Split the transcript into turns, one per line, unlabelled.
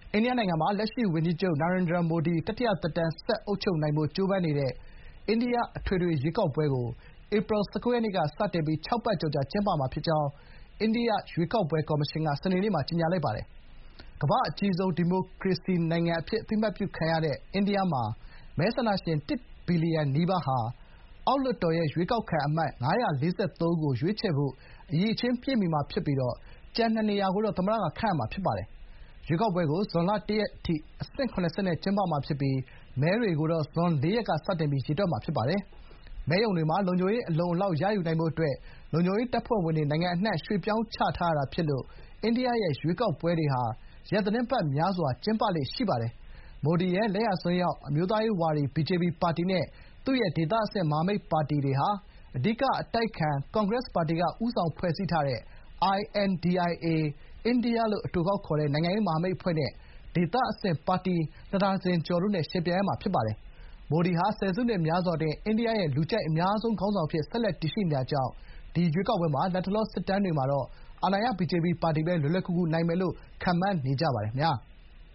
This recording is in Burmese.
အိန္ဒိယနိုင်ငံမှာလက်ရှိဝန်ကြီးချုပ် နာရင်ဒရာမိုဒီတတိယသက်တမ်းဆက်အုပ်ချုပ်နိုင်ဖို့ကြိုးပမ်းနေတဲ့အိန္ဒိယအထွေထွေရွေးကောက်ပွဲကိုဧပြီ ၁၉ ရက်နေ့ကစတင်ပြီး ၆ ပတ်ကျော်ကြာကျင်းပမှာဖြစ်ကြောင်းအိန္ဒိယရွေးကောက်ပွဲကော်မရှင်က စနေနေ့မှာကြေညာလိုက်ပါတယ်။ ကမ္ဘာ့အကြီးဆုံးဒီမိုကရေစီနိုင်ငံအဖြစ်အသိအမှတ်ပြုခံရတဲ့အိန္ဒိယမှာမဲဆန္ဒရှင် ၁ ဘီလီယံနီးပါးဟာအောက်လွှတ်တော်ရဲ့ရွေးကောက်ခံအမတ် ၅၄၃ ကိုရွေးချယ်ဖို့အရည်အချင်းပြည့်မီမှာဖြစ်ပြီး ကျန် ၂ နေရာကိုတော့ သမ္မတကခန့်အပ်မှာဖြစ်ပါတယ်။ ရွေးကောက်ပွဲကို ဇွန်လ ၁ ရက်အထိ အဆင့် ၇ ဆင့်နဲ့ကျင်းပမှာဖြစ်ပြီးမဲတွေကိုတော့ ဇွန် ၄ ရက်ကစတင်ရေတွက်မှာဖြစ်ပါတယ်။ မဲရုံတွေမှာလုံခြုံရေးအလုံအလောက်ရယူနိုင်ဖို့အတွက်လုံခြုံရေးတပ်ဖွဲ့ဝင်တွေနိုင်ငံအနှံ့ရွှေ့ပြောင်းချထားရတာဖြစ်လို့အိန္ဒိယရဲ့ရွေးကောက်ပွဲတွေဟာရက်သီတင်းပတ်များစွာကျင်းပလေ့ရှိပါတယ်။ မိုဒီရဲ့လက်ယာစွန်းရောက်အမျိုးသားရေးဝါဒီ BJP ပါတီနဲ့သူ့ရဲ့ဒေသအဆင့်မဟာမိတ်ပါတီတွေဟာအဓိကအတိုက်အခံကွန်ဂရက်ပါတီကဦးဆောင်ဖွဲ့စည်းထားတဲ့ INDIA လို့အတိုကောက်ခေါ်တဲ့နိုင်ငံရေးမဟာမိတ်အဖွဲ့နဲ့ဒေသအဆင့်ပါတီ ၂ ဒါဇင်ကျော်တို့နဲ့ယှဉ်ပြိုင်ရမှာဖြစ်ပါတယ်။ မိုဒီဟာ ဆယ်စုနှစ်များစွာအတွင်းအိန္ဒိယရဲ့လူကြိုက်အများဆုံးခေါင်းဆောင်အဖြစ်ဆက်လက်တည်ရှိနေတာကြောင့်ဒီရွေးကောက်ပွဲမှာလတ်တလောစစ်တမ်းတွေမှာတော့အာဏာရ BJP ပါတီပဲလွယ်လွယ်ကူကူနိုင်မယ်လို့ခန့်မှန်းနေကြပါတယ်။